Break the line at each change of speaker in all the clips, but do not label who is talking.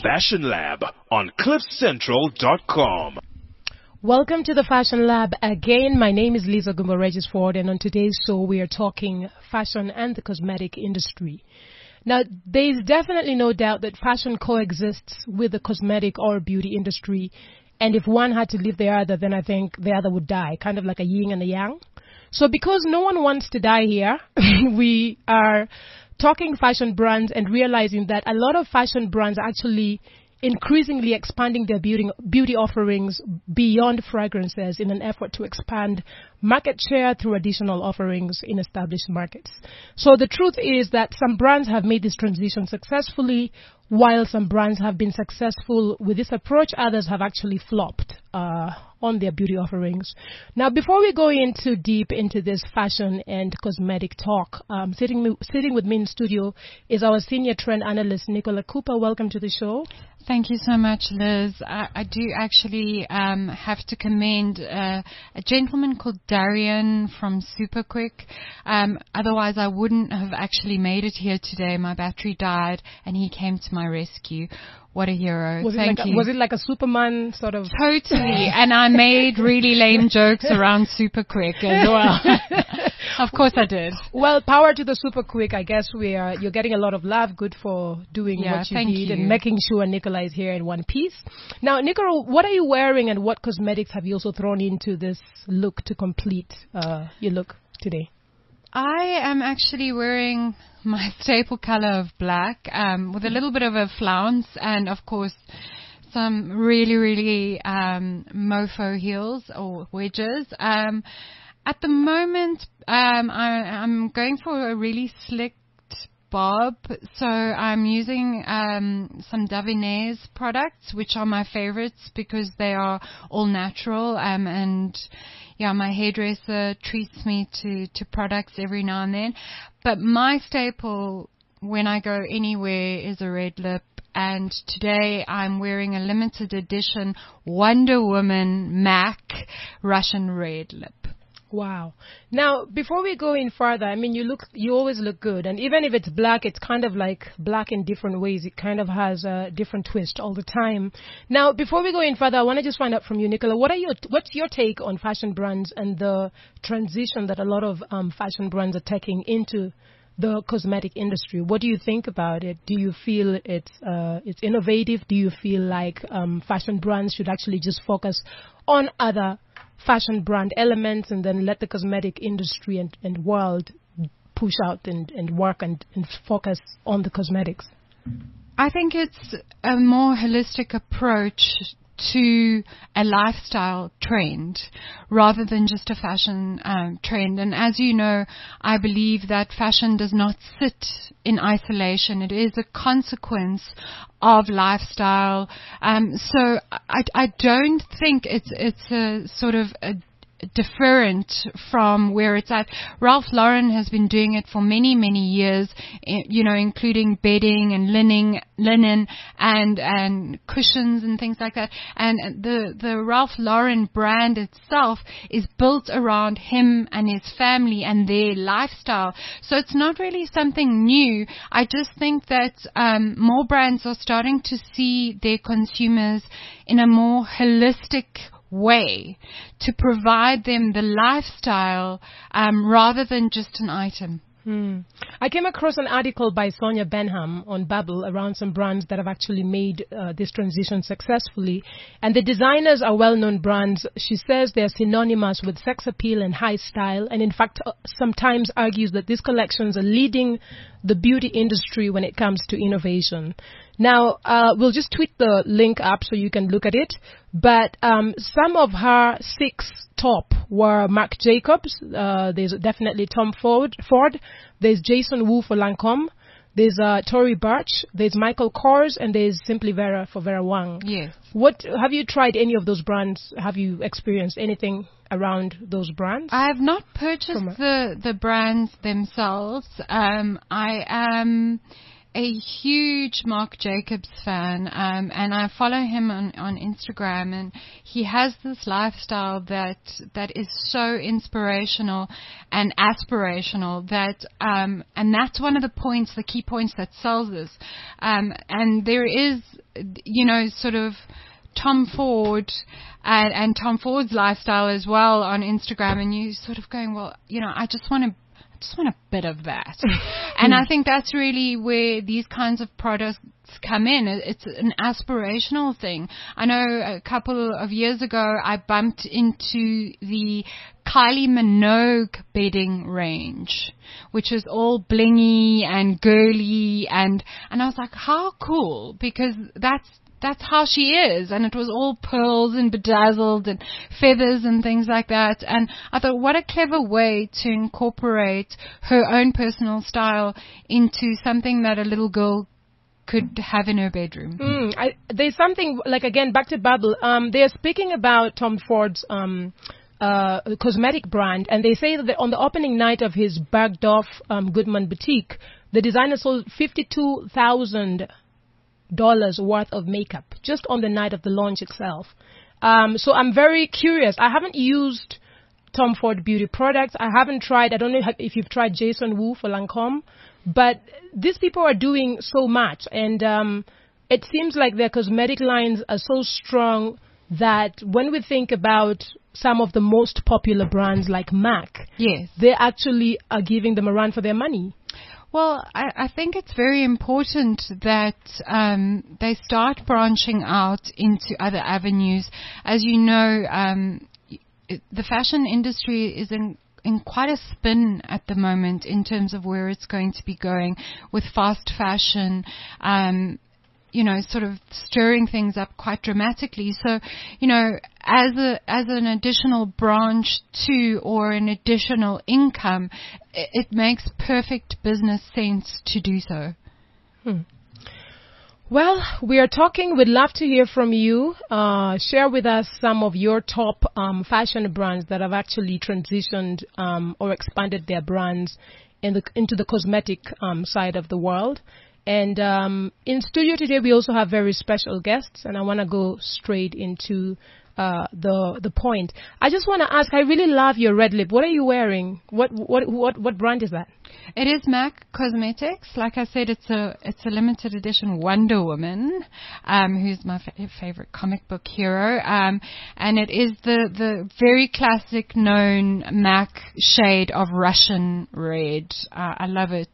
Fashion Lab on CliffCentral.com.
Welcome to the Fashion Lab again. My name is Lisa Gumbo-Regis Ford, and on today's show we are talking fashion and the cosmetic industry. Now, there is definitely no doubt that fashion coexists with the cosmetic or beauty industry, and if one had to leave the other, then I think the other would die, kind of like a yin and a yang. So because no one wants to die here, we are talking fashion brands and realizing that a lot of fashion brands are actually increasingly expanding their beauty offerings beyond fragrances in an effort to expand market share through additional offerings in established markets. So the truth is that some brands have made this transition successfully, while some brands have been successful with this approach, others have actually flopped on their beauty offerings. Now, before we go into deep into this fashion and cosmetic talk, sitting with me in studio is our senior trend analyst, Nicola Cooper. Welcome to the show.
Thank you so much, Liz. I do actually have to commend a gentleman called Darian from Superquick. Otherwise, I wouldn't have actually made it here today. My battery died, and he came to my rescue. What a hero. Thank you.
Was it like a Superman sort of?
Totally. And I made really lame jokes around Superquick as well. Of course I did.
Well, power to the Superquick. I guess you're getting a lot of love. Good for doing what you did and making sure Nicola is here in one piece. Now, Nicola, what are you wearing and what cosmetics have you also thrown into this look to complete your look today?
I am actually wearing my staple color of black with a little bit of a flounce and, of course, some really, really mofo heels or wedges. At the moment, I'm going for a really slicked bob, so I'm using some Davines products, which are my favorites because they are all natural and yeah, my hairdresser treats me to products every now and then. But my staple when I go anywhere is a red lip. And today I'm wearing a limited edition Wonder Woman MAC Russian red lip.
Wow. Now, before we go in further, I mean, you always look good. And even if it's black, it's kind of like black in different ways. It kind of has a different twist all the time. Now, before we go in further, I want to just find out from you, Nicola, what's your take on fashion brands and the transition that a lot of fashion brands are taking into the cosmetic industry? What do you think about it? Do you feel it's innovative? Do you feel like fashion brands should actually just focus on other fashion brand elements and then let the cosmetic industry and world push out and work and focus on the cosmetics?
I think it's a more holistic approach to a lifestyle trend rather than just a fashion trend. And as you know, I believe that fashion does not sit in isolation. It is a consequence of lifestyle. So I don't think it's a sort of a different from where it's at. Ralph Lauren has been doing it for many, many years, including bedding and linen and cushions and things like that. And the Ralph Lauren brand itself is built around him and his family and their lifestyle. So it's not really something new. I just think that more brands are starting to see their consumers in a more holistic way to provide them the lifestyle rather than just an item.
I came across an article by Sonia Benham on Bubble around some brands that have actually made this transition successfully. And the designers are well-known brands. She says they're synonymous with sex appeal and high style, and in fact sometimes argues that these collections are leading the beauty industry when it comes to innovation. Now, we'll just tweet the link up so you can look at it. But some of her 6 top were Marc Jacobs. There's definitely Tom Ford. There's Jason Wu for Lancome. There's Tory Burch. There's Michael Kors. And there's Simply Vera for Vera Wang.
Yes.
Have you tried any of those brands? Have you experienced anything around those brands?
I have not purchased the brands themselves. I am a huge Marc Jacobs fan, and I follow him on Instagram, and he has this lifestyle that is so inspirational and aspirational that, and that's one of the key points that sells this. And there is sort of Tom Ford and Tom Ford's lifestyle as well on Instagram, and you sort of going, well, I just want a bit of that. And I think that's really where these kinds of products come in. It's an aspirational thing. I know a couple of years ago I bumped into the Kylie Minogue bedding range, which is all blingy and girly, and I was like, how cool, because that's how she is, and it was all pearls and bedazzled and feathers and things like that. And I thought, what a clever way to incorporate her own personal style into something that a little girl could have in her bedroom.
There's something, like, again, back to Bubble. They're speaking about Tom Ford's cosmetic brand, and they say that on the opening night of his Bergdorf Goodman boutique, the designer sold $52,000 worth of makeup just on the night of the launch itself. So I'm very curious. I haven't used Tom Ford beauty products. I haven't tried, I don't know if you've tried Jason Wu for Lancome, but these people are doing so much, and it seems like their cosmetic lines are so strong that when we think about some of the most popular brands like MAC,
yes,
they actually are giving them a run for their money.
Well, I think it's very important that they start branching out into other avenues. As you know, the fashion industry is in quite a spin at the moment in terms of where it's going to be going with fast fashion, sort of stirring things up quite dramatically. So, as an additional branch to, or an additional income, it makes perfect business sense to do so.
Well, we are talking. We'd love to hear from you. Share with us some of your top fashion brands that have actually transitioned or expanded their brands into the cosmetic side of the world. And in studio today, we also have very special guests, and I want to go straight into the point. I just want to ask, I really love your red lip. What are you wearing? What brand is that?
It is MAC Cosmetics. Like I said, it's a limited edition Wonder Woman, who's my favorite comic book hero. And it is the very classic known MAC shade of Russian red. I love it.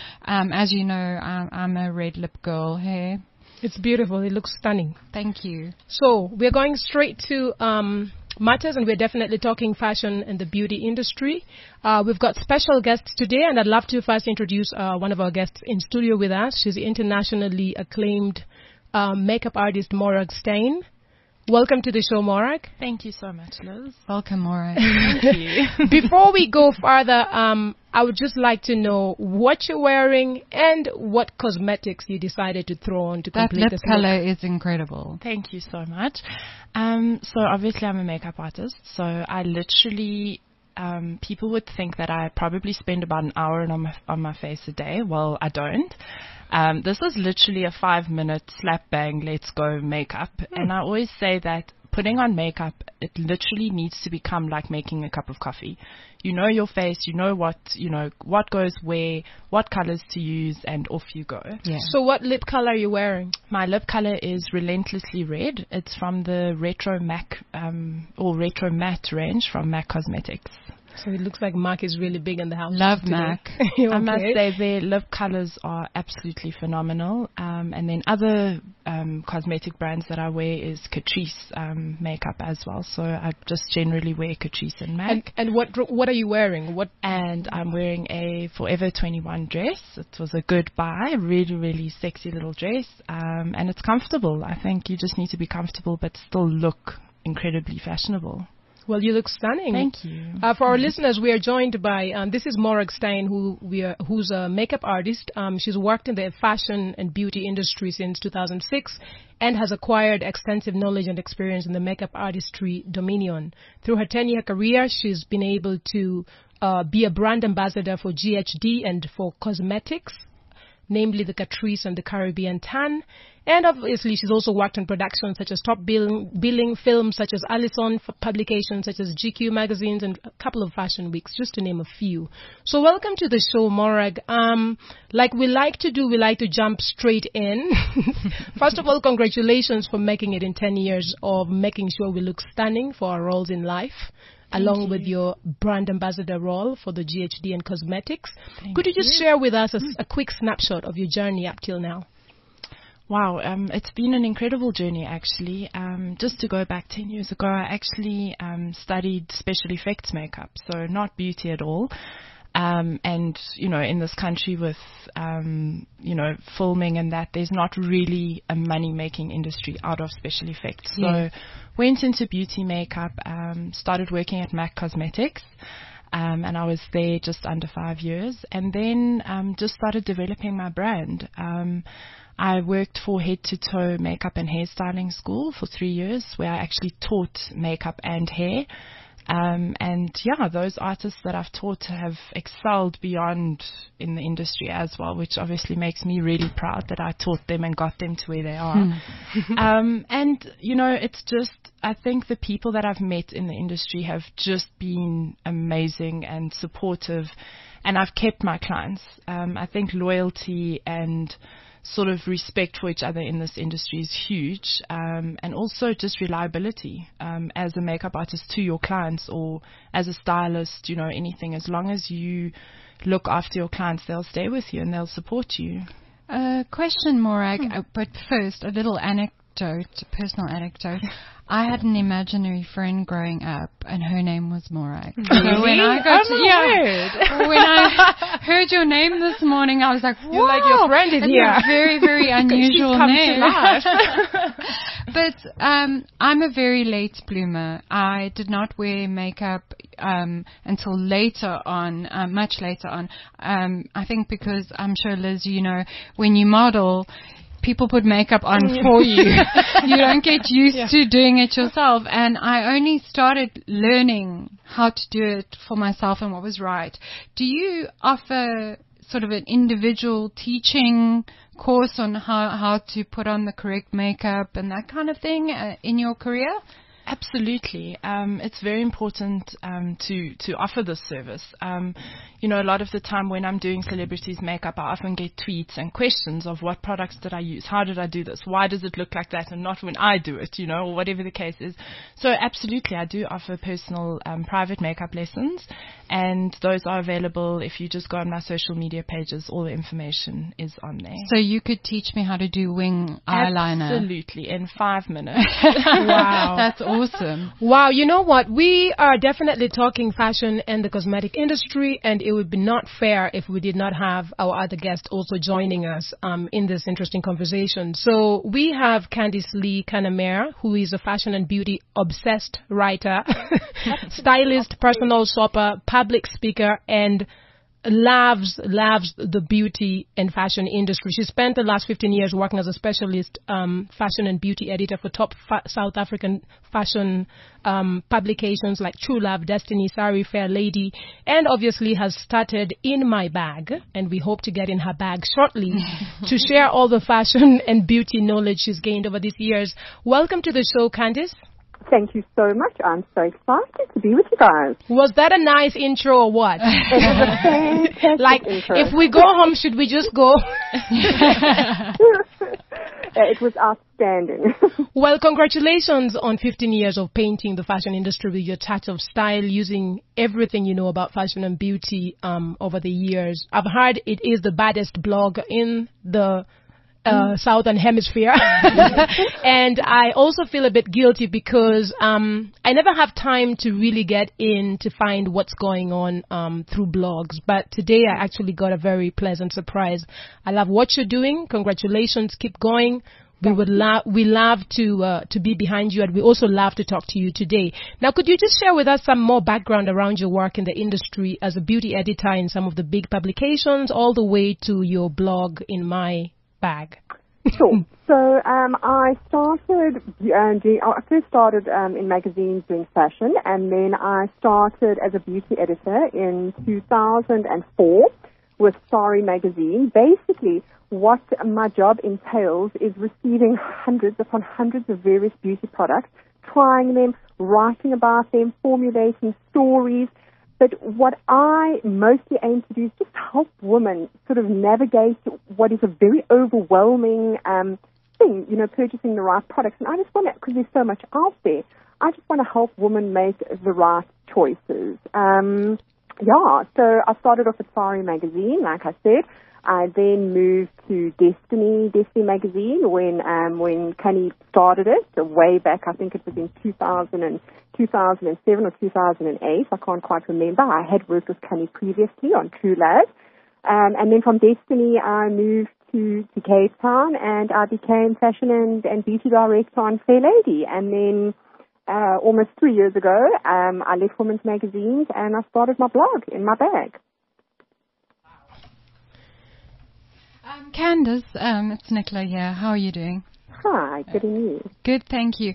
As you know, I'm a red lip girl. Hey.
It's beautiful. It looks stunning.
Thank you.
So we're going straight to matters, and we're definitely talking fashion and the beauty industry. We've got special guests today, and I'd love to first introduce one of our guests in studio with us. She's the internationally acclaimed makeup artist Morag Stein. Welcome to the show, Morag.
Thank you so much, Liz.
Welcome, Morag.
Thank you.
Before we go further, I would just like to know what you're wearing and what cosmetics you decided to throw on to complete this look.
That lip color is incredible.
Thank you so much. So obviously I'm a makeup artist, so I literally... people would think that I probably spend about an hour on my face a day. Well, I don't. This is literally a 5-minute slap bang, let's go makeup. And I always say that putting on makeup, it literally needs to become like making a cup of coffee. You know your face, you know what goes where, what colors to use, and off you go.
Yeah.
So what lip color are you wearing?
My lip color is Relentlessly Red. It's from the Retro MAC or Retro Matte range from MAC Cosmetics.
So it looks like MAC is really big in the house.
Love
today.
MAC.
Okay.
I must say their lip colors are absolutely phenomenal. And then other cosmetic brands that I wear is Catrice makeup as well. So I just generally wear Catrice and MAC.
And what are you wearing?
And I'm wearing a Forever 21 dress. It was a good buy, really, really sexy little dress. And it's comfortable. I think you just need to be comfortable but still look incredibly fashionable.
Well, you look stunning.
Thank you.
For our listeners, we are joined by, this is Morag Stein, who's a makeup artist. She's worked in the fashion and beauty industry since 2006 and has acquired extensive knowledge and experience in the makeup artistry dominion. Through her 10-year career, she's been able to be a brand ambassador for GHD and for cosmetics. namely the Catrice and the Caribbean Tan. And obviously, she's also worked on productions such as top billing films such as Allison, publications such as GQ magazines, and a couple of fashion weeks, just to name a few. So welcome to the show, Morag. Like we like to do, we like to jump straight in. First of all, congratulations for making it in 10 years of making sure we look stunning for our roles in life, along with your brand ambassador role for the GHD and cosmetics. Could you just share with us a quick snapshot of your journey up till now?
Wow, it's been an incredible journey, actually. Just to go back 10 years ago, I actually studied special effects makeup, so not beauty at all. And, you know, in this country with, you know, filming and that, there's not really a money-making industry out of special effects. So went into beauty makeup, started working at MAC Cosmetics. And I was there just under 5 years, and then just started developing my brand. I worked for Head to Toe Makeup and Hairstyling School for 3 years, where I actually taught makeup and hair. And yeah, those artists that I've taught have excelled beyond in the industry as well, which obviously makes me really proud that I taught them and got them to where they are. And, you know, it's just, I think the people that I've met in the industry have just been amazing and supportive, and I've kept my clients. I think loyalty and sort of respect for each other in this industry is huge, and also just reliability as a makeup artist to your clients, or as a stylist, you know, anything. As long as you look after your clients, they'll stay with you and they'll support you.
Question, Morag, but first, a little anecdote, a personal anecdote. I had an imaginary friend growing up, and her name was Morag.
Really?
So when I got when I heard your name this morning, I was like, "Whoa,
you're like, your friend is here."
A very, very unusual name.
To life.
But I'm a very late bloomer. I did not wear makeup until later on, much later on. I think because I'm sure, Liz, you know, when you model, people put makeup on for you. You don't get used to doing it yourself. And I only started learning how to do it for myself and what was right. Do you offer sort of an individual teaching course on how to put on the correct makeup and that kind of thing in your career?
Absolutely. It's very important to offer this service. You know, a lot of the time when I'm doing celebrities' makeup, I often get tweets and questions of what products did I use, how did I do this, why does it look like that and not when I do it, you know, or whatever the case is. So absolutely, I do offer personal private makeup lessons, and those are available if you just go on my social media pages. All the information is on there.
So you could teach me how to do wing eyeliner?
Absolutely, in 5 minutes.
Wow.
That's awesome.
Wow, you know what? We are definitely talking fashion and the cosmetic industry, and it would be not fair if we did not have our other guest also joining us in this interesting conversation. So we have Candice Lee Kanamere, who is a fashion and beauty obsessed writer, stylist, personal shopper, public speaker, and loves the beauty and fashion industry. She spent the last 15 years working as a specialist fashion and beauty editor for top South African fashion publications like True Love, Destiny, Sari, Fair Lady, and obviously has started In My Bag, and we hope to get in her bag shortly to share all the fashion and beauty knowledge she's gained over these years. Welcome to the show, Candice.
Thank you so much. I'm so excited to be with you guys.
Was that a nice intro or what?
It was a fantastic
like,
intro.
if we go home, should we just go?
It was outstanding.
Well, congratulations on 15 years of painting the fashion industry with your touch of style, using everything you know about fashion and beauty over the years. I've heard it is the baddest blog in the Southern Hemisphere. And I also feel a bit guilty because I never have time to really get in to find what's going on through blogs. But today I actually got a very pleasant surprise. I love what you're doing. Congratulations. Keep going. We love to be behind you, and we also love to talk to you today. Now, could you just share with us some more background around your work in the industry as a beauty editor in some of the big publications, all the way to your blog In My Bag?
Sure. So I first started in magazines doing fashion, and then I started as a beauty editor in 2004 with Sari Magazine. Basically, what my job entails is receiving hundreds upon hundreds of various beauty products, trying them, writing about them, formulating stories. But what I mostly aim to do is just help women sort of navigate what is a very overwhelming thing, purchasing the right products. And I just want to, because there's so much out there, I just want to help women make the right choices. So I started off at Sari Magazine, like I said. I then moved to Destiny Magazine when Kani started it, way back. I think it was in 2007 or 2008. I can't quite remember. I had worked with Kani previously on True Love. And then from Destiny, I moved to Cape Town, and I became fashion and beauty director on Fair Lady. And then almost 3 years ago, I left Women's Magazines and I started my blog in my bag.
Candace, it's Nicola here. How are you doing?
Hi, good and you?
Good, thank you.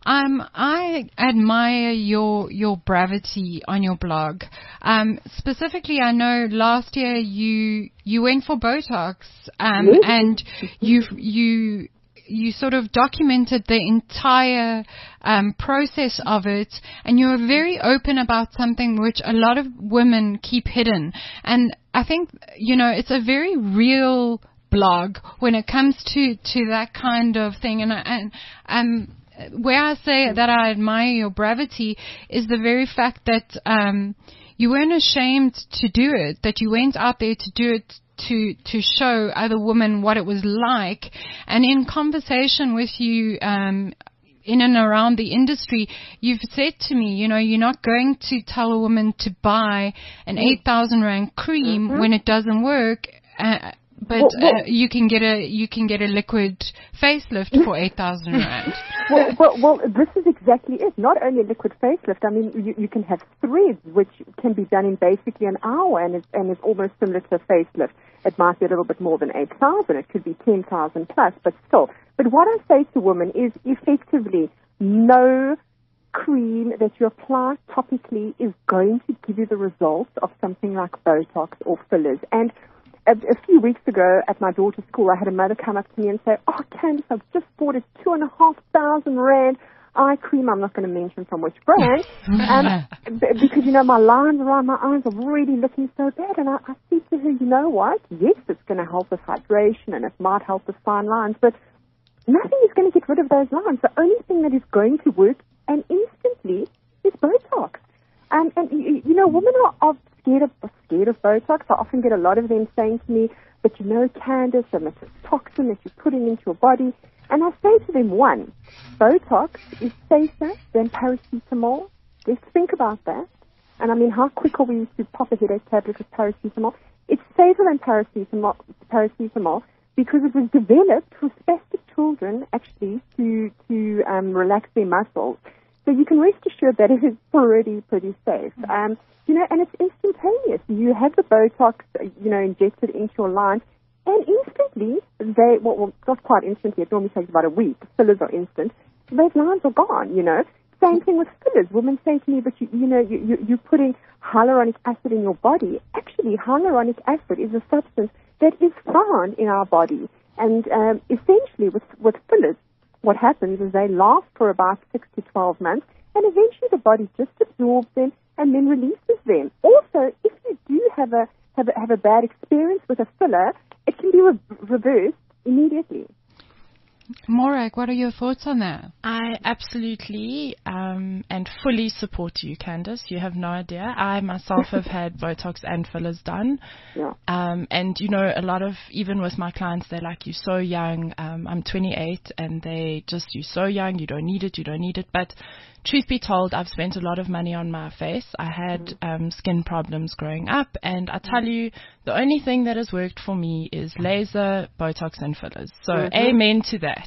I admire your brevity on your blog. Specifically, I know last year you went for Botox,
Yes.
and you sort of documented the entire process of it, and you were very open about something which a lot of women keep hidden. And I think, it's a very real blog when it comes to that kind of thing. And where I say that I admire your brevity is the very fact that you weren't ashamed to do it, that you went out there to do it to show other women what it was like. And in conversation with you in and around the industry, you've said to me, you're not going to tell a woman to buy an 8,000 Rand cream when it doesn't work, but you can get a liquid facelift for 8,000 Rand.
Well, this is exactly it. Not only a liquid facelift. I mean, you can have threads which can be done in basically an hour, and it's almost similar to a facelift. It might be a little bit more than 8,000. It could be 10,000 plus, but still. But what I say to women is effectively no cream that you apply topically is going to give you the results of something like Botox or fillers. And a few weeks ago at my daughter's school, I had a mother come up to me and say, "Oh, Candace, I've just bought a 2,500 Rand eye cream." I'm not going to mention from which brand, because, my lines around my eyes are really looking so bad. And I said to her, you know what? Yes, it's going to help with hydration and it might help with fine lines, but nothing is going to get rid of those lines. The only thing that is going to work, and instantly, is Botox. And women are scared of Botox. I often get a lot of them saying to me, "But Candace, and it's a toxin that you're putting into your body." And I say to them, one, Botox is safer than paracetamol. Let's think about that. And I mean, how quick are we to pop a headache tablet with paracetamol? It's safer than paracetamol because it was developed for spastic children, actually, to relax their muscles. So you can rest assured that it is pretty safe. And it's instantaneous. You have the Botox, injected into your line, and instantly, not quite instantly, it normally takes about a week. Fillers are instant. Those lines are gone, Same thing with fillers. Women say to me, "But you're putting hyaluronic acid in your body." Actually, hyaluronic acid is a substance that is found in our body. And essentially, with fillers, what happens is they last for about 6 to 12 months, and eventually the body just absorbs them and then releases them. Also, if you do have a bad experience with a filler, it can be reversed immediately.
Morag, what are your thoughts on that?
I absolutely and fully support you, Candace. You have no idea. I myself have had Botox and fillers done.
Yeah.
And, a lot of, even with my clients, they're like, "You're so young." I'm 28, and they just, "You're so young, you don't need it. But truth be told, I've spent a lot of money on my face. I had skin problems growing up, and I tell you, the only thing that has worked for me is laser, Botox, and fillers. So amen to that.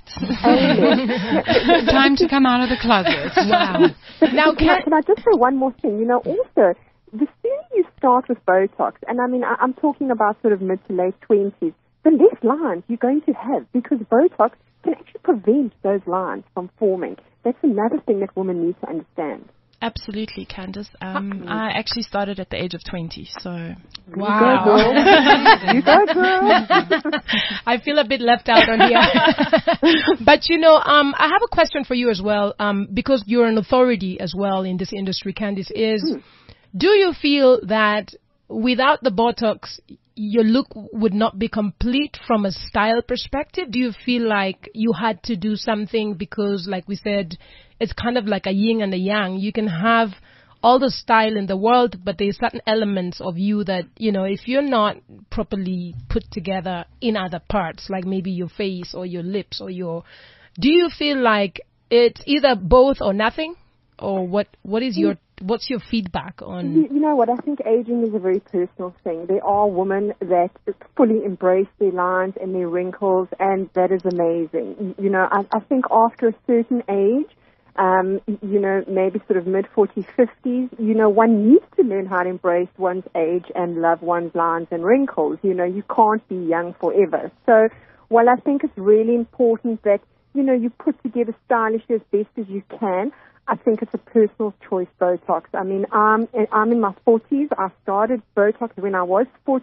Time to come out of the closet.
Wow.
Now, can I just say one more thing? Also, the sooner you start with Botox, and I mean, I'm talking about sort of mid to late 20s, the less lines you're going to have, because Botox can actually prevent those lines from forming. That's another thing that women need to understand.
Absolutely, Candice. I actually started at the age of 20, so...
Wow.
You go, girl.
I feel a bit left out on here. But, I have a question for you as well, because you're an authority as well in this industry, Candice, do you feel that without the Botox, your look would not be complete from a style perspective? Do you feel like you had to do something because, like we said, it's kind of like a yin and a yang? You can have all the style in the world, but there's certain elements of you that, if you're not properly put together in other parts, like maybe your face or your lips or do you feel like it's either both or nothing? Or what's your feedback on?
You know what? I think aging is a very personal thing. There are women that fully embrace their lines and their wrinkles, and that is amazing. I think after a certain age, maybe sort of mid-40s, 50s, one needs to learn how to embrace one's age and love one's lines and wrinkles. You can't be young forever. So, while I think it's really important that, you put together stylish as best as you can, I think it's a personal choice, Botox. I mean, I'm in my 40s. I started Botox when I was 40.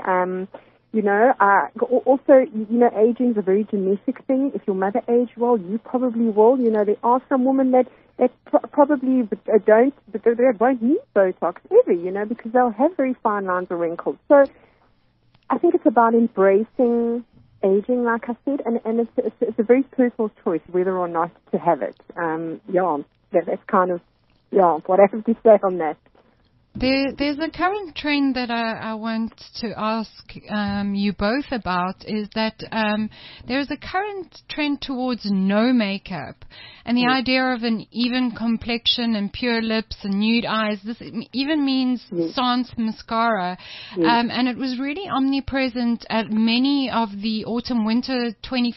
Also, aging is a very genetic thing. If your mother aged well, you probably will. There are some women that probably don't, but they won't need Botox ever, because they'll have very fine lines or wrinkles. So I think it's about embracing aging, like I said, and it's a very personal choice whether or not to have it. That's kind of, what I have to say on that.
There's a current trend that I want to ask you both about, is that there's a current trend towards no makeup, and the idea of an even complexion and pure lips and nude eyes. This even means sans mascara, and it was really omnipresent at many of the autumn-winter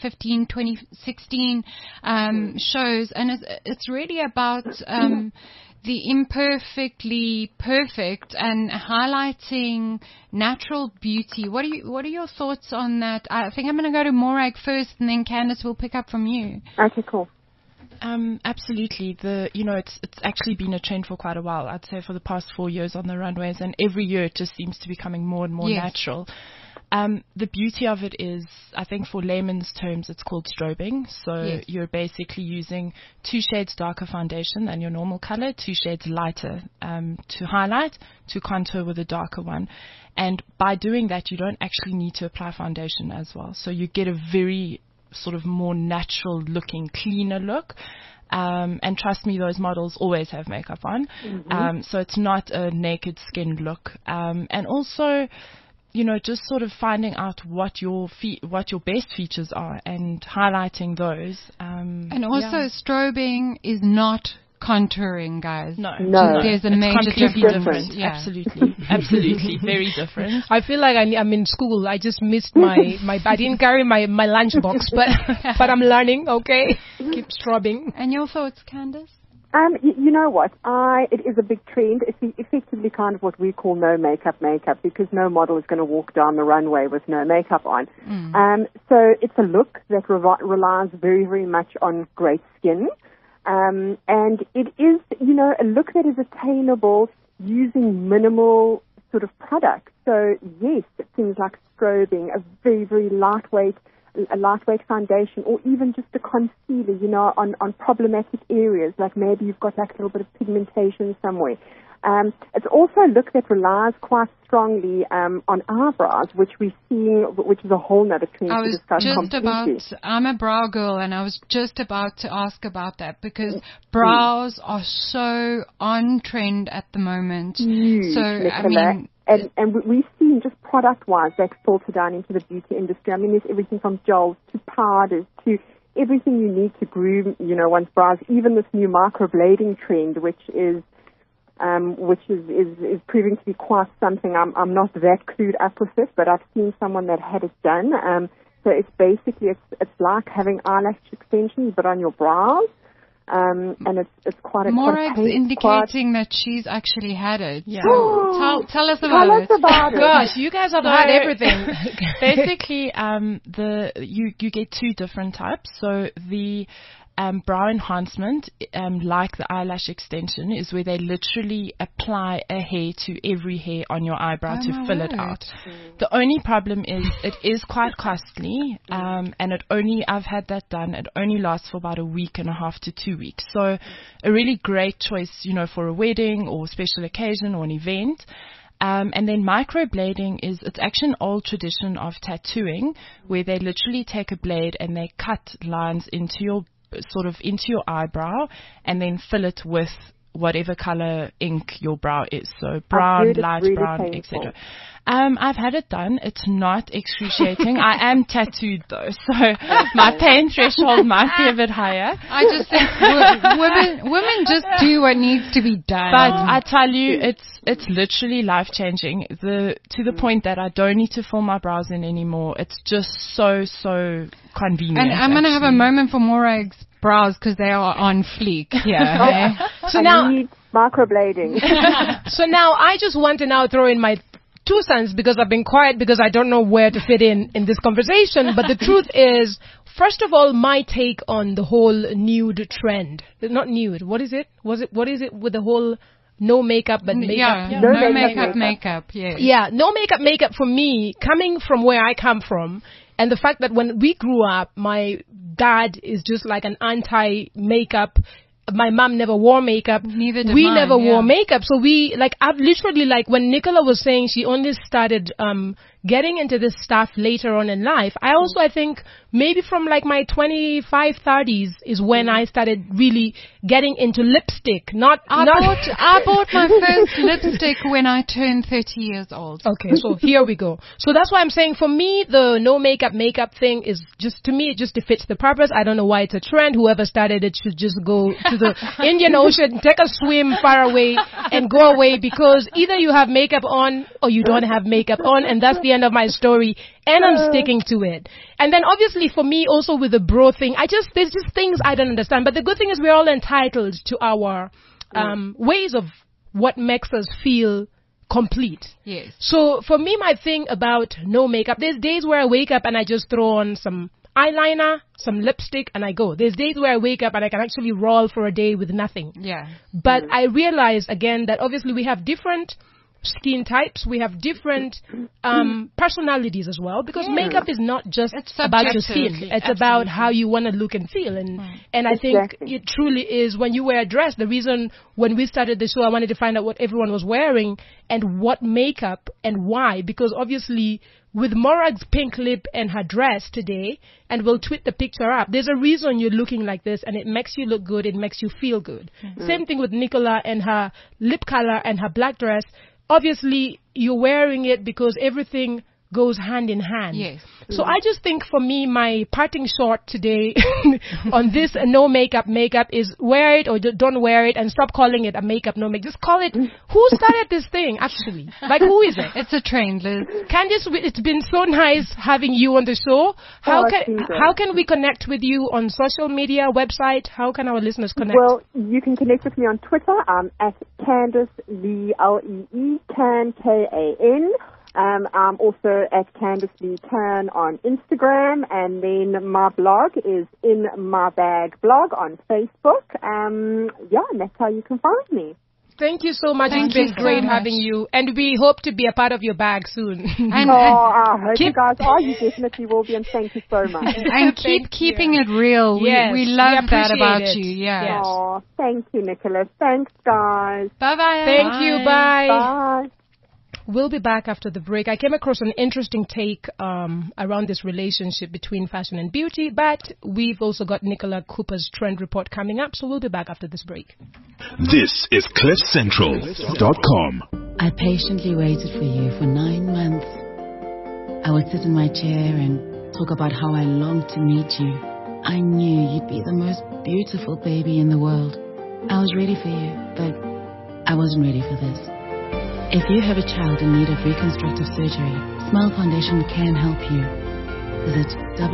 2015-2016 shows, and it's really about the imperfectly perfect and highlighting natural beauty. What are your thoughts on that? I think I'm going to go to Morag first, and then Candice will pick up from you.
Okay, cool.
Absolutely. It's actually been a trend for quite a while. I'd say for the past 4 years on the runways, and every year it just seems to be becoming more and more natural. The beauty of it is, I think for layman's terms, it's called strobing. So you're basically using 2 shades darker foundation than your normal color, 2 shades lighter to highlight, to contour with a darker one. And by doing that, you don't actually need to apply foundation as well. So you get a very sort of more natural looking, cleaner look. And trust me, those models always have makeup on. So it's not a naked skin look. And also, just sort of finding out what your best features are and highlighting those.
And also, strobing is not contouring, guys.
No.
There's a major difference.
Yeah. Absolutely, very different.
I feel like I'm in school. I just missed my I didn't carry my lunchbox, but I'm learning. Okay, keep strobing.
And your thoughts, Candice?
You know what? It is a big trend. It's effectively kind of what we call no makeup, because no model is going to walk down the runway with no makeup on. So it's a look that relies very, very much on great skin. And it is, a look that is attainable using minimal sort of products. So yes, things like strobing, a very, very lightweight foundation, or even just a concealer, on problematic areas, like maybe you've got like a little bit of pigmentation somewhere. It's also a look that relies quite strongly on eyebrows, which we're seeing, which is a whole nother trend to discuss completely.
I'm a brow girl, and I was just about to ask about that, because brows are so on trend at the moment.
Huge,
so,
Nicola.
I mean...
And we've seen just product-wise that filter down into the beauty industry. I mean, there's everything from gels to powders to everything you need to groom, one's brows. Even this new microblading trend, which is proving to be quite something. I'm not that clued up with it, but I've seen someone that had it done. So it's basically it's like having eyelash extensions, but on your brows. And it's quite a
Morag's indicating that she's actually had it.
Yeah.
Tell us about it.
Gosh, you guys have had everything.
Basically, you get 2 different types. So the brow enhancement, like the eyelash extension, is where they literally apply a hair to every hair on your eyebrow to fill it out. The only problem is it is quite costly, and I've had that done. It only lasts for about a week and a half to 2 weeks. So a really great choice, for a wedding or special occasion or an event. And then microblading it's actually an old tradition of tattooing where they literally take a blade and they cut lines into your eyebrow and then fill it with whatever color ink your brow is. So brown, light really brown, etc. I've had it done. It's not excruciating. I am tattooed though, so my pain threshold might be a bit higher.
I just think women just do what needs to be done.
But I tell you, it's literally life changing. To the point that I don't need to fill my brows in anymore. It's just so convenient.
And I'm gonna have a moment for Morag's brows because they are on fleek here.
So now need microblading.
So now I just want to now throw in my 2 cents because I've been quiet because I don't know where to fit in this conversation. But the truth is, first of all, my take on the whole nude trend. Not nude. What is it? What is it with the whole no makeup but makeup?
Yeah, no makeup. Yes.
Yeah, no makeup for me, coming from where I come from, and the fact that when we grew up, my dad is just like an anti-makeup. My mom never wore makeup.
Neither did
we
mine,
never wore makeup. So I've literally, when Nicola was saying she only started getting into this stuff later on in life, I think maybe from my 25, 30s is when I started really getting into lipstick.
I bought my first lipstick when I turned 30 years old.
Okay, so here we go. So that's why I'm saying for me, the no makeup thing is just, to me, it just defeats the purpose. I don't know why it's a trend. Whoever started it should just go to the Indian Ocean, take a swim far away and go away, because either you have makeup on or you don't have makeup on, and that's the end of my story, and I'm sticking to it. And then obviously for me also with the bro thing, there's just things I don't understand. But the good thing is we're all entitled to our ways of what makes us feel complete.
Yes.
So for me, my thing about no makeup, there's days where I wake up and I just throw on some eyeliner, some lipstick, and I go. There's days where I wake up and I can actually roll for a day with nothing.
Yeah.
But I realize again that obviously we have different skin types, we have different personalities as well, because makeup is not just about your skin. It's about how you want to look and feel. And I think it truly is, when you wear a dress, the reason when we started the show, I wanted to find out what everyone was wearing and what makeup and why, because obviously with Morag's pink lip and her dress today, and we'll tweet the picture up, there's a reason you're looking like this, and it makes you look good, it makes you feel good. Same thing with Nicola and her lip color and her black dress. Obviously, you're wearing it because everything goes hand in hand.
Yes.
So I just think for me, my parting shot today on this no makeup is wear it or don't wear it, and stop calling it a makeup no makeup. Just call it, who started this thing actually? Who is it?
It's a trend, Liz.
Candice, it's been so nice having you on the show. How can we connect with you on social media, website? How can our listeners connect?
Well, you can connect with me on Twitter at Candice Lee, Lee, Can, Kan. I'm also at Candice Lee Can on Instagram, and then my blog is In My Bag Blog on Facebook. And that's how you can find me.
Thank you so much. It's been great having you, and we hope to be a part of your bag soon.
I hope you guys are. You definitely will be, and thank you so much.
And keeping it real.
Yes,
we love that about
it.
you. Yeah.
Yes.
Oh, thank you, Nicholas. Thanks, guys.
Bye-bye.
Thank you. Bye.
Bye.
We'll be back after the break. I came across an interesting take around this relationship between fashion and beauty, but we've also got Nicola Cooper's trend report coming up, so we'll be back after this break.
This is CliffCentral.com.
I patiently waited for you for 9 months. I would sit in my chair and talk about how I longed to meet you. I knew you'd be the most beautiful baby in the world. I was ready for you, but I wasn't ready for this. If you have a child in need of reconstructive surgery, Smile Foundation can help you. Visit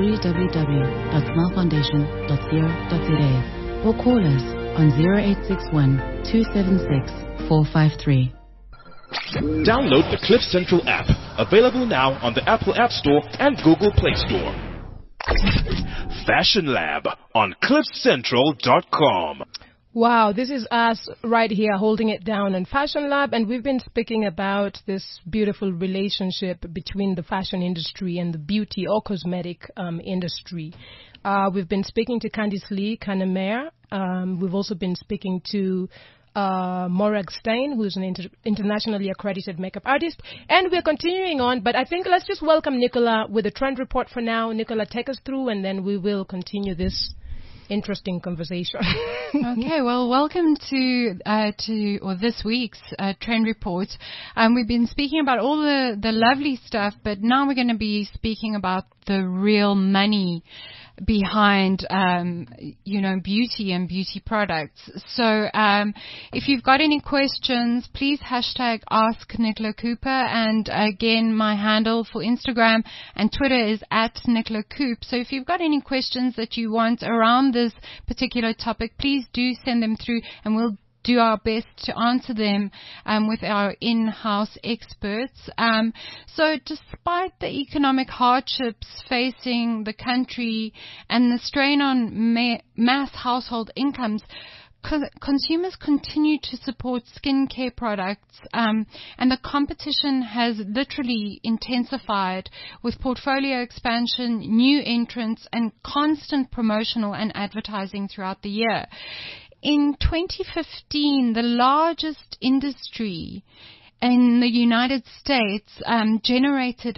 www.smilefoundation.co.za or call us on 0861 276 453.
Download the Cliff Central app, available now on the Apple App Store and Google Play Store. Fashion Lab on CliffCentral.com.
Wow, this is us right here holding it down on Fashion Lab, and we've been speaking about this beautiful relationship between the fashion industry and the beauty or cosmetic industry. We've been speaking to Candice Lee Kannemeyer. We've also been speaking to Morag Stein, who's an internationally accredited makeup artist. And we're continuing on, but I think let's just welcome Nicola with a trend report for now. Nicola, take us through, and then we will continue this interesting conversation.
Okay, well, welcome to this week's trend report. We've been speaking about all the lovely stuff, but now we're going to be speaking about the real money behind, beauty and beauty products. So, if you've got any questions, please hashtag Ask Nicola Cooper. And again, my handle for Instagram and Twitter is @NicolaCoop. So if you've got any questions that you want around this particular topic, please do send them through, and we'll do our best to answer them with our in-house experts. So despite the economic hardships facing the country and the strain on mass household incomes, consumers continue to support skincare products, and the competition has literally intensified with portfolio expansion, new entrants, and constant promotional and advertising throughout the year. In 2015, the largest industry in the United States generated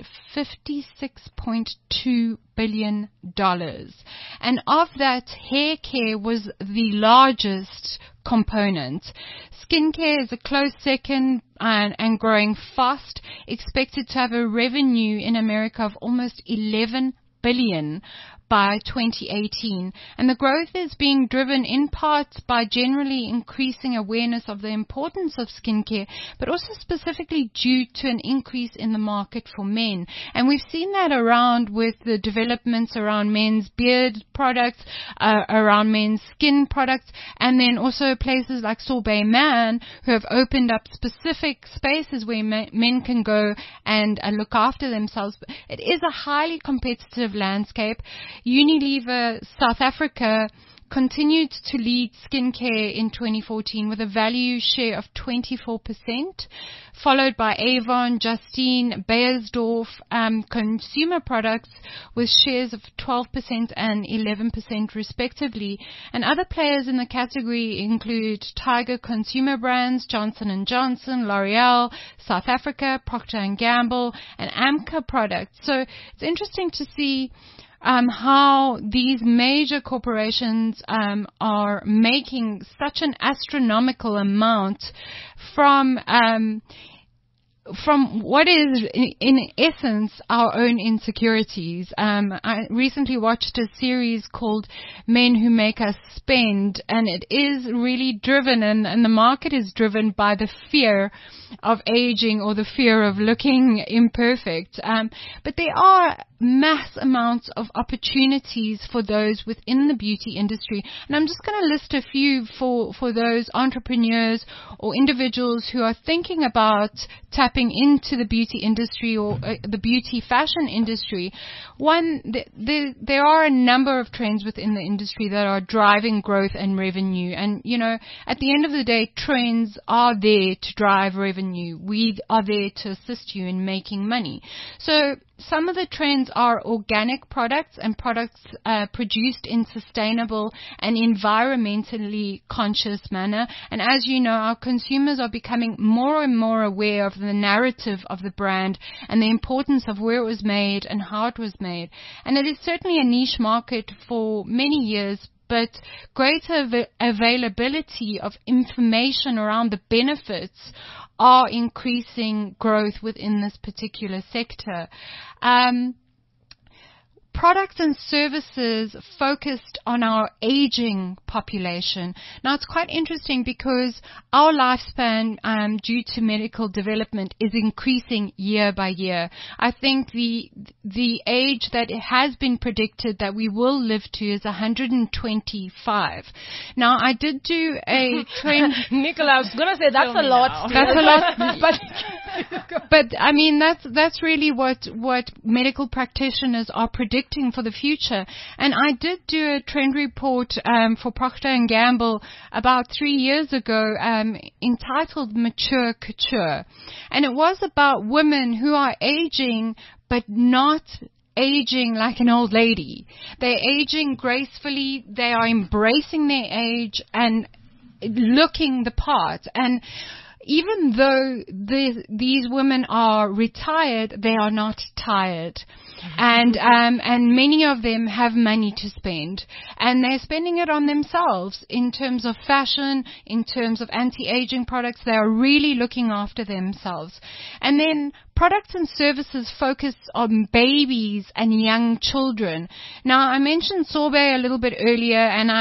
$56.2 billion. And of that, hair care was the largest component. Skincare is a close second and growing fast, expected to have a revenue in America of almost $11 billion by 2018. And the growth is being driven in part by generally increasing awareness of the importance of skincare, but also specifically due to an increase in the market for men. And we've seen that around with the developments around men's beard products, around men's skin products, and then also places like Sorbet Man, who have opened up specific spaces where men can go and look after themselves. It is a highly competitive landscape. Unilever South Africa continued to lead skincare in 2014 with a value share of 24%, followed by Avon, Justine, Beiersdorf consumer products with shares of 12% and 11% respectively. And other players in the category include Tiger Consumer Brands, Johnson & Johnson, L'Oreal, South Africa, Procter & Gamble, and Amca products. So it's interesting to see how these major corporations are making such an astronomical amount from what is, in essence, our own insecurities. I recently watched a series called Men Who Make Us Spend, and it is really driven, and the market is driven by the fear of aging or the fear of looking imperfect. But there are mass amounts of opportunities for those within the beauty industry. And I'm just going to list a few for those entrepreneurs or individuals who are thinking about tapping into the beauty industry or the beauty fashion industry. One, there are a number of trends within the industry that are driving growth and revenue. And, at the end of the day, trends are there to drive revenue. We are there to assist you in making money. So some of the trends are organic products and products produced in sustainable and environmentally conscious manner. And as you know, our consumers are becoming more and more aware of the narrative of the brand and the importance of where it was made and how it was made. And it is certainly a niche market for many years, but greater availability of information around the benefits are increasing growth within this particular sector. Products and services focused on our aging population. Now, it's quite interesting because our lifespan, due to medical development, is increasing year by year. I think the age that it has been predicted that we will live to is 125. Now, I did do a trend.
Nicola, I was going to say that's a lot.
That's a lot. But I mean, that's really what medical practitioners are predicting predicting for the future. And I did do a trend report for Procter & Gamble about 3 years ago entitled Mature Couture. And it was about women who are aging but not aging like an old lady. They're aging gracefully. They are embracing their age and looking the part. And even though these women are retired, they are not tired. And many of them have money to spend, and they're spending it on themselves in terms of fashion, in terms of anti-aging products. They are really looking after themselves. And then products and services focus on babies and young children. Now, I mentioned Sorbet a little bit earlier,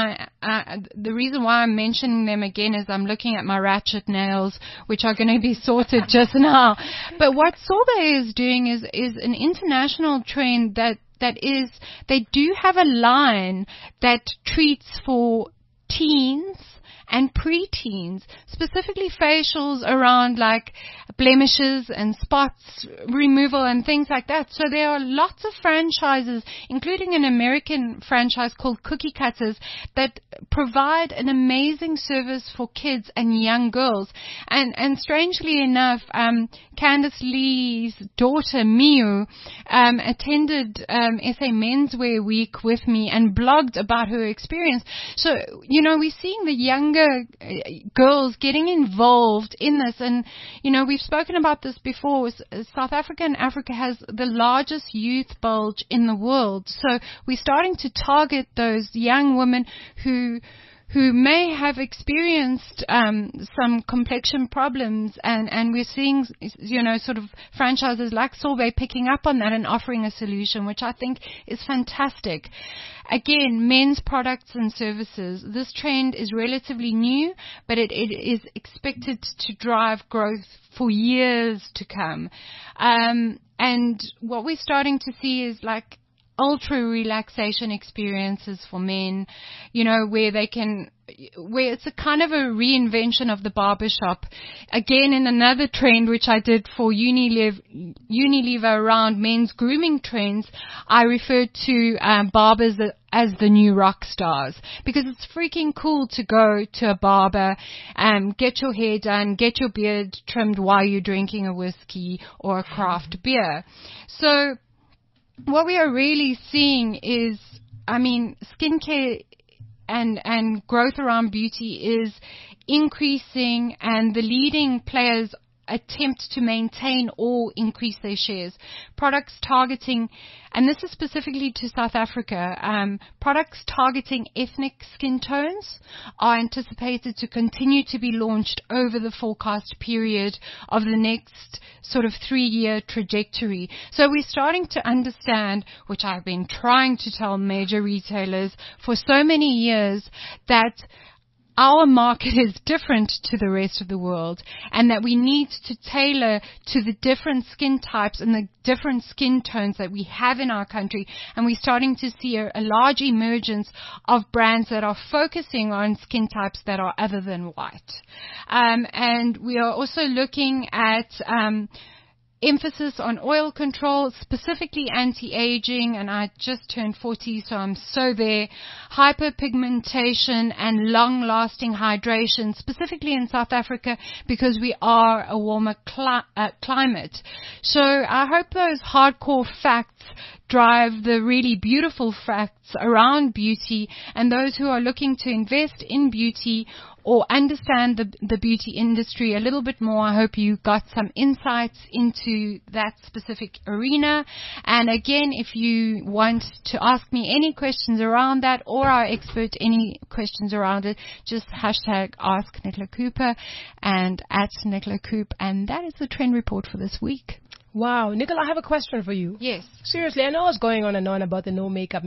and the reason why I'm mentioning them again is I'm looking at my ratchet nails, which are going to be sorted just now. But what Sorbet is doing is an international trend that is, they do have a line that treats for teens and preteens, specifically facials around like blemishes and spots removal and things like that. So there are lots of franchises, including an American franchise called Cookie Cutters, that provide an amazing service for kids and young girls. And strangely enough, Candice Lee's daughter, Miu, attended SA Menswear Week with me and blogged about her experience. So, you know, we're seeing the younger girls getting involved in this. And, you know, we've spoken about this before. South Africa and Africa has the largest youth bulge in the world. So we're starting to target those young women who may have experienced some complexion problems, and we're seeing, you know, sort of franchises like Sorbet picking up on that and offering a solution, which I think is fantastic. Again, men's products and services. This trend is relatively new, but it is expected to drive growth for years to come. And what we're starting to see is like ultra relaxation experiences for men, you know, where it's a kind of a reinvention of the barbershop. Again, in another trend which I did for Unilever around men's grooming trends, I referred to barbers as the new rock stars, because it's freaking cool to go to a barber, get your hair done, get your beard trimmed while you're drinking a whiskey or a craft beer. So what we are really seeing is, I mean, skincare and growth around beauty is increasing, and the leading players attempt to maintain or increase their shares. Products targeting, and this is specifically to South Africa, products targeting ethnic skin tones are anticipated to continue to be launched over the forecast period of the next sort of 3-year trajectory. So we're starting to understand, which I've been trying to tell major retailers for so many years, that our market is different to the rest of the world, and that we need to tailor to the different skin types and the different skin tones that we have in our country. And we're starting to see a large emergence of brands that are focusing on skin types that are other than white. And we are also looking at emphasis on oil control, specifically anti-aging, and I just turned 40, so I'm so there. Hyperpigmentation and long-lasting hydration, specifically in South Africa, because we are a warmer climate. So I hope those hardcore facts drive the really beautiful facts around beauty, and those who are looking to invest in beauty or understand the beauty industry a little bit more. I hope you got some insights into that specific arena. And again, if you want to ask me any questions around that, or our expert any questions around it, just hashtag Ask Nicola Cooper and at Nicola Coop. And that is the trend report for this week.
Wow. Nicola, I have a question for you.
Yes.
Seriously, I know I was going on and on about the no makeup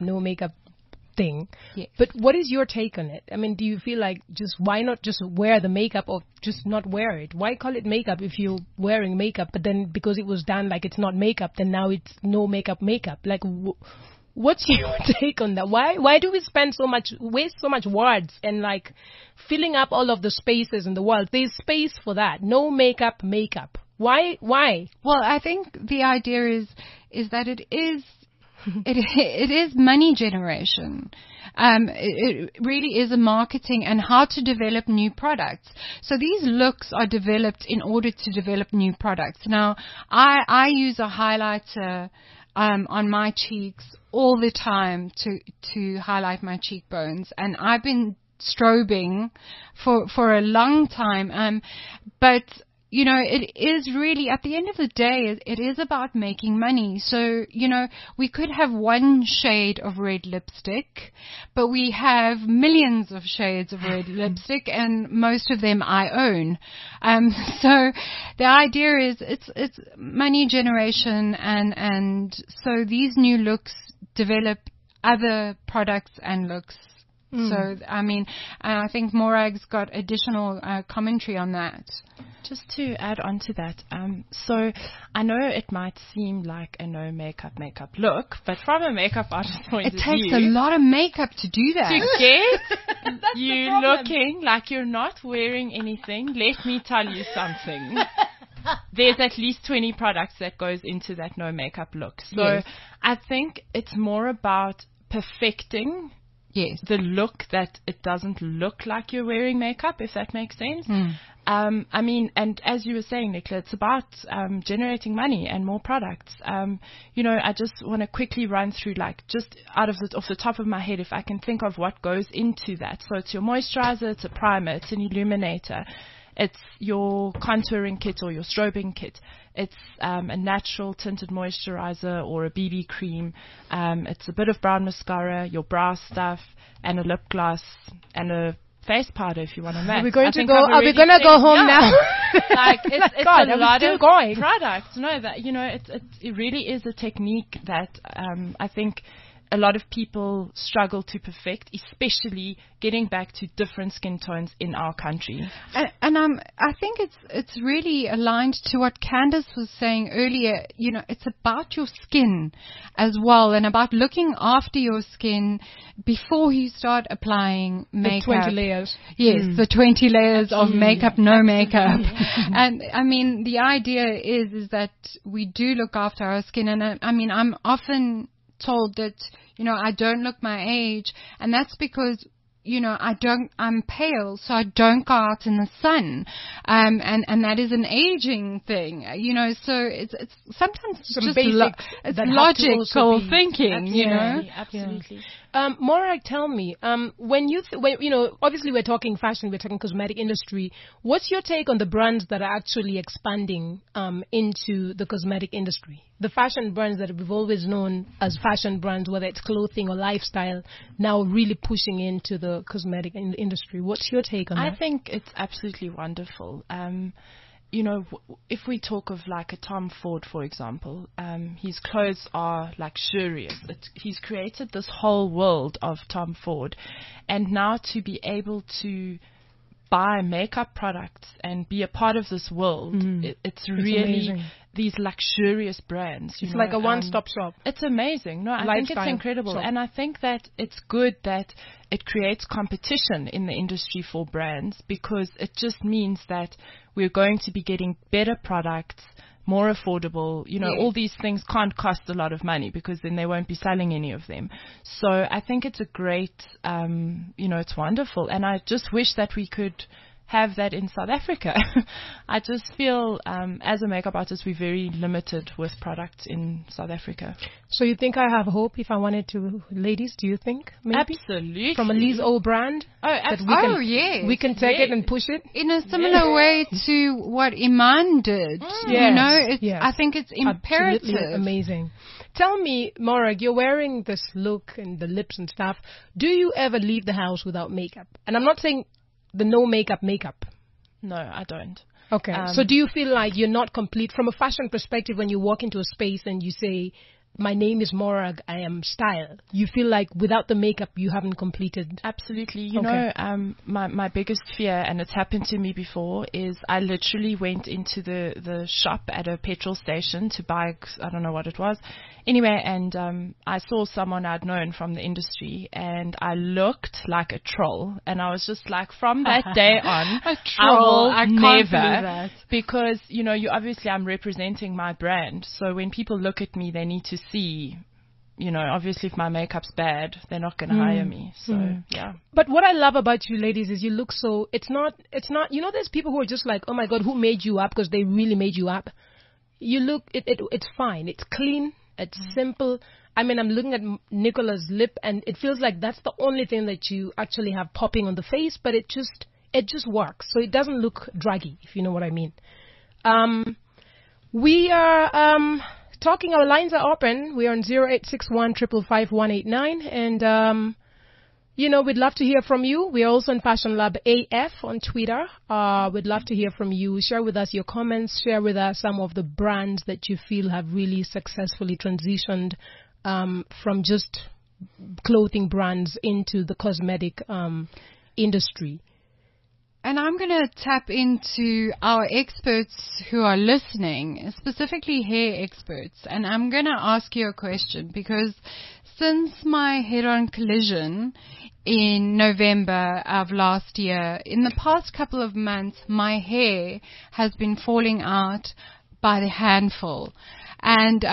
thing.
Yes.
But what is your take on it? I mean, do you feel like why not just wear the makeup, or just not wear it? Why call it makeup if you're wearing makeup, but then because it was done like it's not makeup, then now it's no makeup? Like, what's your take on that? Why do we waste so much words and like filling up all of the spaces in the world? There's space for that. No makeup. Why?
Well, I think the idea is that it is it is money generation. It really is a marketing and how to develop new products. So these looks are developed in order to develop new products. Now, I use a highlighter on my cheeks all the time to highlight my cheekbones, and I've been strobing for a long time. But you know, it is really, at the end of the day, it is about making money. So, you know, we could have one shade of red lipstick, but we have millions of shades of red lipstick, and most of them I own. So the idea is it's money generation, and so these new looks develop other products and looks. So, I mean, I think Morag's got additional commentary on that.
Just to add on to that, so I know it might seem like a no makeup look, but from a makeup artist point of view,
it takes a lot of makeup to do that.
To get you looking like you're not wearing anything, let me tell you something. There's at least 20 products that goes into that no makeup look. So yes. I think it's more about perfecting the look that it doesn't look like you're wearing makeup, if that makes sense. I mean, and as you were saying, Nicola, it's about generating money and more products. You know, I just want to quickly run through, like, just off the top of my head, if I can think of what goes into that. So it's your moisturizer, it's a primer, it's an illuminator, it's your contouring kit or your strobing kit. It's a natural tinted moisturizer or a BB cream. It's a bit of brown mascara, your brow stuff, and a lip gloss, and a face powder if you want to match.
Are we going to go home now?
Like it's God, a lot of products. No, that, you know, it really is a technique that I think a lot of people struggle to perfect, especially getting back to different skin tones in our country.
And I think it's really aligned to what Candace was saying earlier. You know, it's about your skin as well, and about looking after your skin before you start applying makeup.
The 20 layers.
Yes, the 20 layers of makeup, no makeup. And I mean, the idea is that we do look after our skin. And I mean, I'm often told that, you know, I don't look my age, and that's because, you know, I'm pale, so I don't go out in the sun. And that is an aging thing, you know, so it's sometimes
some
just
it's
logical thinking, you know.
Absolutely.
Morag, tell me, when you know, obviously we're talking fashion, we're talking cosmetic industry. What's your take on the brands that are actually expanding into the cosmetic industry? The fashion brands that we've always known as fashion brands, whether it's clothing or lifestyle, now really pushing into the cosmetic industry. What's your take on that?
I think it's absolutely wonderful. You know, if we talk of like a Tom Ford, for example, his clothes are luxurious. He's created this whole world of Tom Ford. And now to be able to buy makeup products and be a part of this world, it's really amazing. These luxurious brands.
It's like a one-stop shop.
It's amazing. No, I think it's incredible. And I think that it's good that it creates competition in the industry for brands, because it just means that we're going to be getting better products, more affordable. You know, all these things can't cost a lot of money, because then they won't be selling any of them. So I think it's a great, you know, it's wonderful. And I just wish that we could have that in South Africa. I just feel as a makeup artist, we're very limited with products in South Africa.
So you think I have hope if I wanted to, ladies? Do you think? Maybe?
Absolutely.
From a Liz old brand?
Yes.
We can take it and push it?
In a similar way to what Iman did. You know, I think it's imperative.
Absolutely amazing. Tell me, Morag, you're wearing this look and the lips and stuff. Do you ever leave the house without makeup? And I'm not saying the no makeup.
No, I don't.
Okay. So do you feel like you're not complete from a fashion perspective when you walk into a space and you say, my name is Morag, I am style? You feel like without the makeup you haven't completed?
Absolutely. You know, my biggest fear, and it's happened to me before, is I literally went into the shop at a petrol station to buy, I don't know what it was. Anyway, and I saw someone I'd known from the industry, and I looked like a troll. And I was just like, from that day on, I never, because, you know, I'm representing my brand. So when people look at me, they need to see obviously if my makeup's bad, they're not going to hire me. So, yeah.
But what I love about you ladies is you look so, it's not, there's people who are just like, oh my God, who made you up? Because they really made you up. You look, it's fine. It's clean. It's simple. I mean, I'm looking at Nicola's lip and it feels like that's the only thing that you actually have popping on the face, but it just works. So it doesn't look draggy, if you know what I mean. We are, talking, our lines are open. We are on 0861 555 189. And, we'd love to hear from you. We are also on Fashion Lab AF on Twitter. We'd love to hear from you. Share with us your comments. Share with us some of the brands that you feel have really successfully transitioned from just clothing brands into the cosmetic industry.
And I'm going to tap into our experts who are listening, specifically hair experts. And I'm going to ask you a question because since my head-on collision in November of last year, in the past couple of months, my hair has been falling out by the handful. And,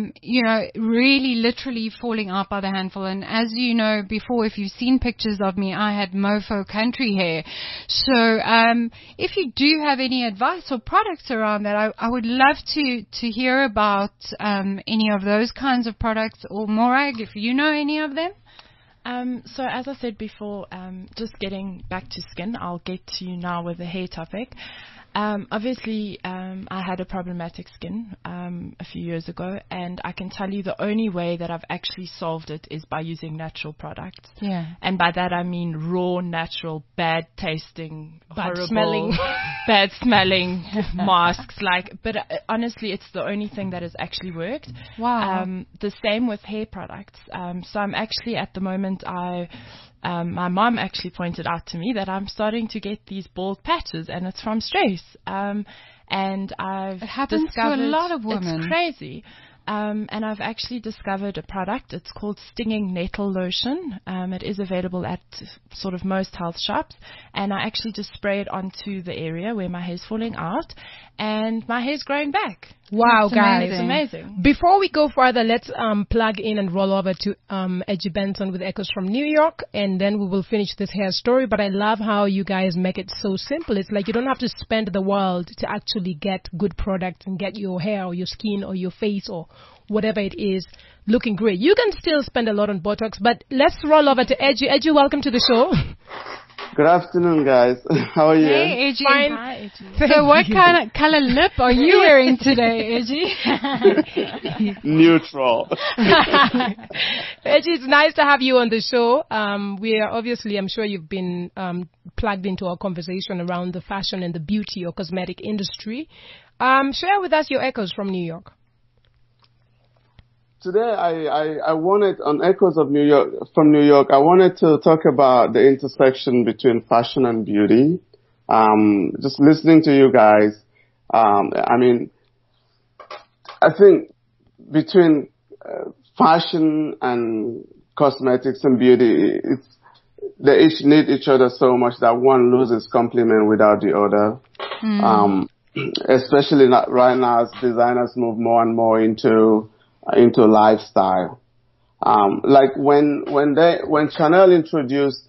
really literally falling out by the handful. And as you know before, if you've seen pictures of me, I had mofo country hair. So, if you do have any advice or products around that, I would love to hear about, any of those kinds of products, or Morag, if you know any of them.
So as I said before, just getting back to skin, I'll get to you now with the hair topic. Obviously, I had a problematic skin a few years ago, and I can tell you the only way that I've actually solved it is by using natural products.
Yeah.
And by that I mean raw, natural, bad tasting, horrible,
smelling,
bad smelling masks. But honestly, it's the only thing that has actually worked.
Wow.
The same with hair products. So I'm actually at the moment my mom actually pointed out to me that I'm starting to get these bald patches, and it's from stress. And I've
it happens
discovered
to a lot of women.
It's crazy. And I've actually discovered a product. It's called Stinging Nettle Lotion. It is available at sort of most health shops. And I actually just spray it onto the area where my hair's falling out, and my hair's growing back.
Wow, guys.
It's amazing.
Before we go further, let's plug in and roll over to Edgy Benson with Echoes from New York, and then we will finish this hair story. But I love how you guys make it so simple. It's like you don't have to spend the world to actually get good products and get your hair or your skin or your face or whatever it is looking great. You can still spend a lot on Botox, but let's roll over to Edgy. Edgy, welcome to the show.
Good afternoon, guys. How are you?
Hey, Edgy.
Fine.
Hi, Edgy.
So what kind of color lip are you wearing today, Edgy?
Neutral.
Edgy, it's nice to have you on the show. We are obviously, I'm sure you've been plugged into our conversation around the fashion and the beauty or cosmetic industry. Share with us your echoes from New York.
Today, I wanted, on Echoes of New York, from New York, I wanted to talk about the intersection between fashion and beauty. Just listening to you guys, I think between fashion and cosmetics and beauty, they each need each other so much that one loses complement without the other. Especially right now as designers move more and more into lifestyle. Like when Chanel introduced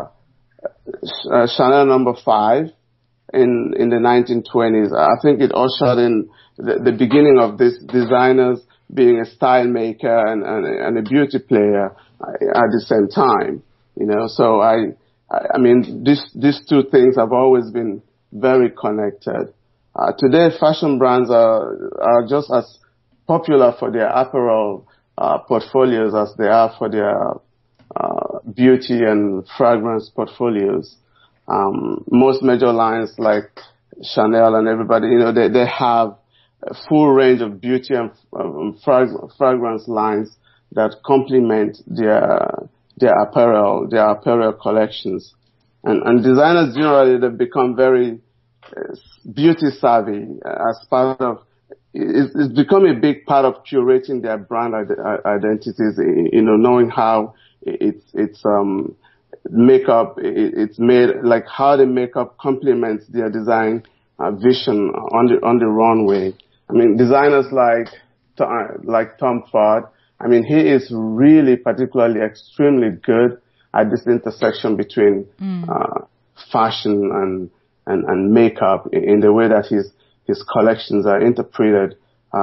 Chanel No. 5 in the 1920s, I think it ushered in the beginning of this designers being a style maker and a beauty player at the same time. So I mean these two things have always been very connected. Today, fashion brands are just as popular for their apparel portfolios as they are for their beauty and fragrance portfolios. Most major lines like Chanel and everybody, they have a full range of beauty and fragrance lines that complement their apparel collections. And designers generally, they've become very beauty savvy as part of it's become a big part of curating their brand identities, knowing how it's makeup, it's made, like how the makeup complements their design vision on the runway. I mean, designers like Tom Ford I mean, he is really particularly extremely good at this intersection between fashion and makeup in the way that his collections are interpreted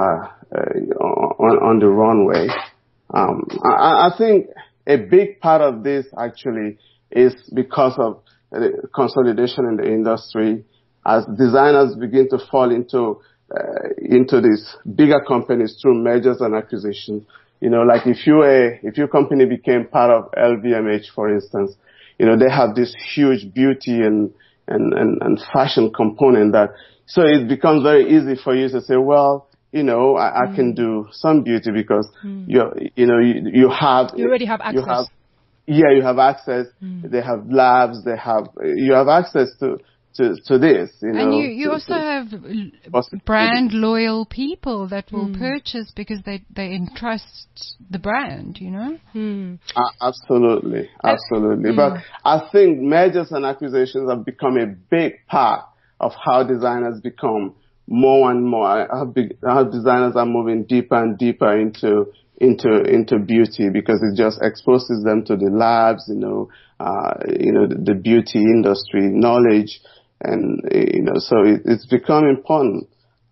on the runway. I think a big part of this actually is because of the consolidation in the industry as designers begin to fall into these bigger companies through mergers and acquisitions. You know, like if your company became part of LVMH, for instance, you know, they have this huge beauty and fashion component so it becomes very easy for you to say, well, you know, I can do some beauty because you already have access. You have access. They have labs. You have access to this, you know.
And you also have brand loyal people that will purchase because they entrust the brand, you know.
Absolutely. But I think mergers and acquisitions have become a big part of how designers become more and more. How designers are moving deeper and deeper into beauty because it just exposes them to the labs, the beauty industry knowledge. And, you know, so it's become important.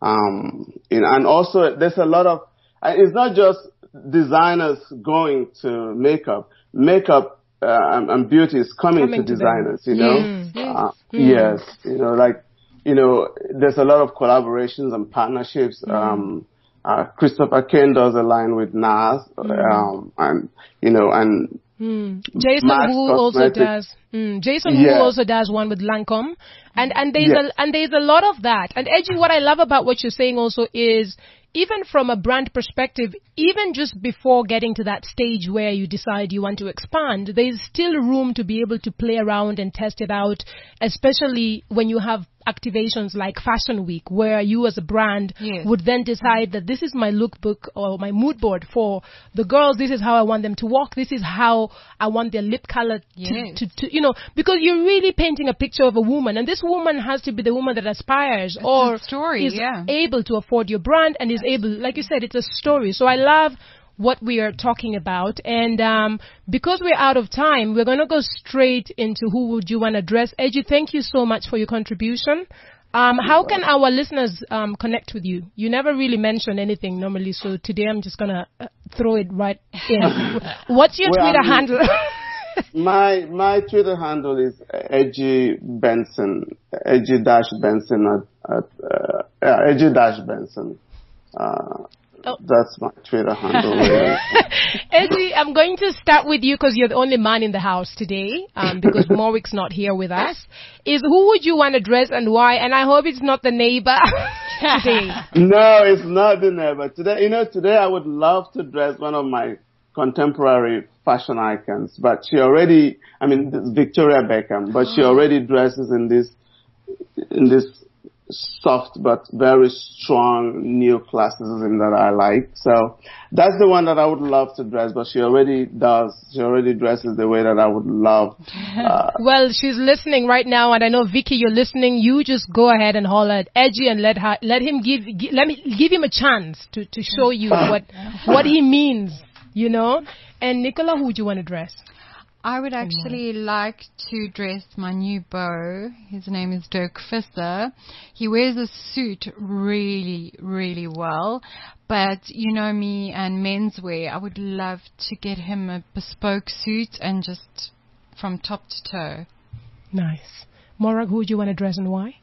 And also there's a lot of, it's not just designers going to makeup. Makeup, and beauty is coming to designers, you know? Yes. You know, like, you know, there's a lot of collaborations and partnerships. Christopher Kane does a line with NARS, and, you know, and,
Jason Wu also does. Wu also does one with Lancome, and there's a lot of that. And Edgy, what I love about what you're saying also is, even from a brand perspective, even just before getting to that stage where you decide you want to expand, there's still room to be able to play around and test it out, especially when you have activations like Fashion Week, where you as a brand would then decide that this is my lookbook or my mood board for the girls. This is how I want them to walk. This is how I want their lip color to you know, because you're really painting a picture of a woman, and this woman has to be the woman that aspires or is able to afford your brand and is able, like you said, it's a story. So I love what we are talking about. And because we're out of time, we're going to go straight into who would you want to address. Edgy, thank you so much for your contribution. How can our listeners connect with you? You never really mention anything normally, so today I'm just going to throw it right in. What's your Twitter handle?
My Twitter handle is Edgy Benson, Edgy-Benson Edgy-Benson. That's my Twitter handle.
Edgy, I'm going to start with you because you're the only man in the house today, because Morwick's not here with us. Who would you want to dress and why? And I hope it's not the neighbor today.
No, it's not the neighbor. Today I would love to dress one of my contemporary fashion icons, but Victoria Beckham, but she already dresses in this soft but very strong neoclassicism that I like. So that's the one that I would love to dress, but she already does. She already dresses the way that I would love.
Well, she's listening right now, and I know Vicky, you're listening. You just go ahead and holler at Edgy and let me give him a chance to show you what he means, you know. And Nicola, who would you want to dress?
I would actually like to dress my new beau. His name is Dirk Visser. He wears a suit really, really well. But you know me and menswear, I would love to get him a bespoke suit and just from top to toe.
Nice. Morag, who would you want to dress and why?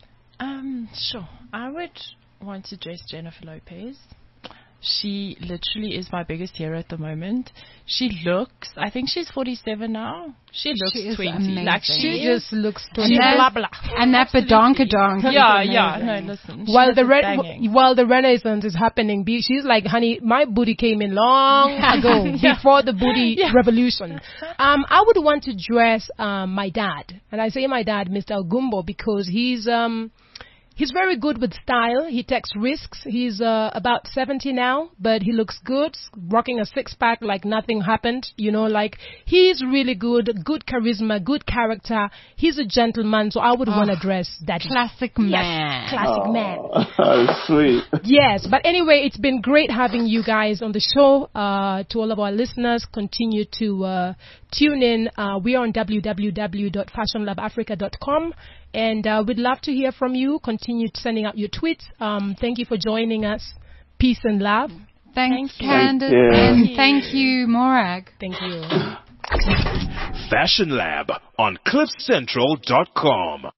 Sure. I would want to dress Jennifer Lopez. She literally is my biggest hero at the moment. I think she's 47 now. She looks 20.
Amazing.
Like
she just looks 20.
And that badonkadonk.
Yeah. No, listen.
While the Renaissance is happening, she's like, honey, my booty came in long ago, before the booty revolution. I would want to dress my dad. And I say my dad, Mr. Ogumbo, because he's He's very good with style. He takes risks. He's about 70 now, but he looks good, rocking a six-pack like nothing happened. Like he's really good charisma, good character. He's a gentleman, so I would want to dress that.
Classic man.
Yes, classic man.
Sweet.
Yes, but anyway, it's been great having you guys on the show. To all of our listeners, continue to tune in. We are on www.fashionlabafrica.com. And we'd love to hear from you. Continue sending out your tweets. Thank you for joining us. Peace and love.
Thanks, Candace. And thank you, Morag.
Thank you.
Fashion Lab on CliffCentral.com.